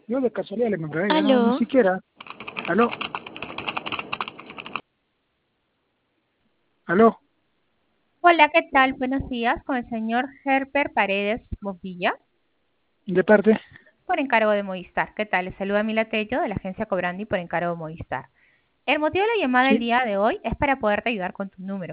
Yo de casualidad le compré, ya no, ni Aló. siquiera. Aló, aló, Hola, ¿qué tal? Buenos días con el señor Herper Paredes Movilla, de parte. por encargo de Movistar. ¿Qué tal? Les saluda Mila Tello de la agencia Cobrandi por encargo de Movistar. El motivo de la llamada del Sí, día de hoy es para poderte ayudar con tu número,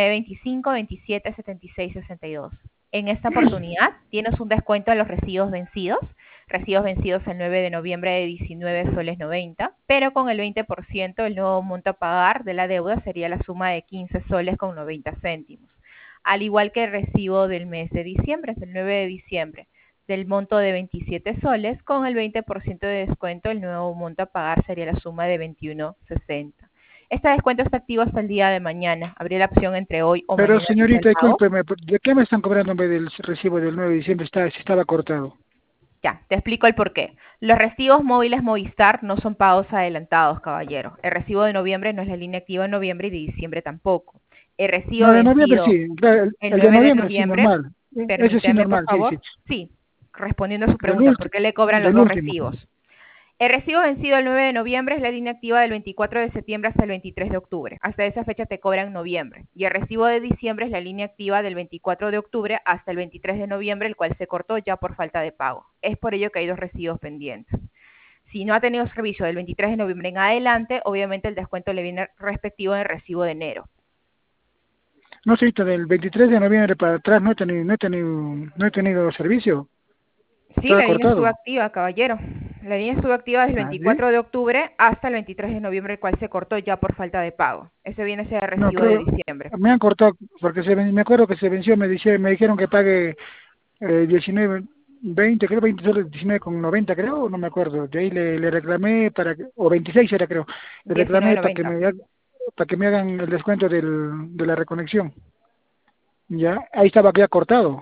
925-27-76-62. En esta oportunidad tienes un descuento de los recibos vencidos el 9 de noviembre de 19 soles 90, pero con el 20% el nuevo monto a pagar de la deuda sería la suma de 15 soles con 90 céntimos. Al igual que el recibo del mes de diciembre, es el 9 de diciembre, del monto de 27 soles, con el 20% de descuento, el nuevo monto a pagar sería la suma de 21,60. Este descuento está activo hasta el día de mañana. Habría la opción entre hoy o pero mañana realizar el señorita, pago. discúlpeme, ¿de qué me están cobrando en vez del recibo del 9 de diciembre? Si estaba cortado. Ya, te explico el porqué. Los recibos móviles Movistar no son pagos adelantados, caballero. El recibo de noviembre no es la línea activa en noviembre y de diciembre tampoco. El recibo No, de noviembre vencido sí, claro, el el de 9 de noviembre sí, noviembre, normal. Ese sí, permíteme por normal, sí, favor. sí. Sí, respondiendo a su Del pregunta, ¿por último, qué le cobran los del dos último. recibos? El recibo vencido el 9 de noviembre es la línea activa del 24 de septiembre hasta el 23 de octubre. Hasta esa fecha te cobran noviembre. Y el recibo de diciembre es la línea activa del 24 de octubre hasta el 23 de noviembre, el cual se cortó ya por falta de pago. Es por ello que hay dos recibos pendientes. Si no ha tenido servicio del 23 de noviembre en adelante, obviamente el descuento le viene respectivo en el recibo de enero. No, señorita, del 23 de noviembre para atrás no he tenido servicio. Sí, Estaba la línea estuvo cortado. activa, caballero. La línea estuvo activa desde el Ah, ¿sí? 24 de octubre hasta el 23 de noviembre, el cual se cortó ya por falta de pago. Ese viene a ser el No, recibo de creo, diciembre. me han cortado porque me acuerdo que se venció, me dijeron que pague 19, 20, creo 20 soles, 19,90 creo, no me acuerdo. De ahí le reclamé o 26 era creo, le reclamé 19.90. para que me hagan el descuento de la reconexión. Ya, ahí estaba ya cortado.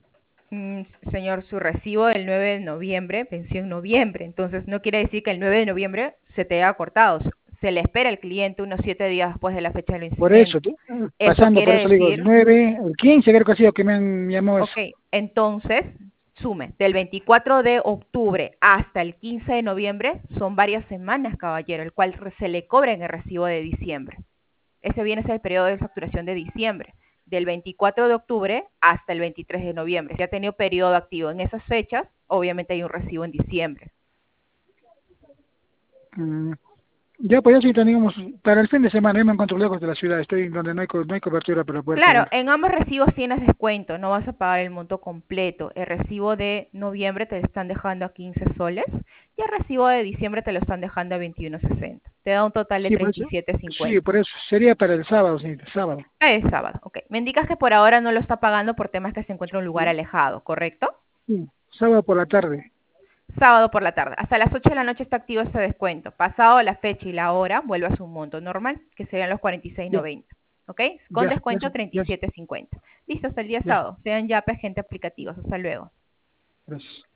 Señor, su recibo del 9 de noviembre venció en noviembre. Entonces, no quiere decir que el 9 de noviembre se te haya cortado. Se le espera al cliente unos 7 días después de la fecha de Por eso, vencimiento. Eso pasando, por quiere eso le digo, el decir. 9 el 15 creo que ha sido que me llamó eso. Ok, entonces, sume, del 24 de octubre hasta el 15 de noviembre son varias semanas, caballero, el cual se le cobra en el recibo de diciembre. Ese viene a ser el periodo de facturación de diciembre, del 24 de octubre hasta el 23 de noviembre. Si ha tenido periodo activo en esas fechas, obviamente hay un recibo en diciembre. Mm, Ya, pues ya sí teníamos, para el fin de semana, yo me encuentro lejos de la ciudad, estoy donde no hay cobertura para poder Claro, pagar. en ambos recibos tienes descuento, no vas a pagar el monto completo. El recibo de noviembre te lo están dejando a 15 soles y el recibo de diciembre te lo están dejando a 21,60. Te da un total de Sí, por eso, sí, 37,50. por eso, sería para el sábado, sí, sábado. Es sábado, ok. Me indicas que por ahora no lo está pagando por temas que se encuentra en un lugar alejado, ¿correcto? Sí, sábado por la tarde. Sábado por la tarde. Hasta las 8 de la noche está activo este descuento. Pasado la fecha y la hora, vuelve a su monto normal, que serían los Ya, 46,90. ¿Ok? Con ya, descuento ya, 37,50. Listo, hasta el día ya, sábado. Sean ya agente aplicativos. Hasta luego. gracias.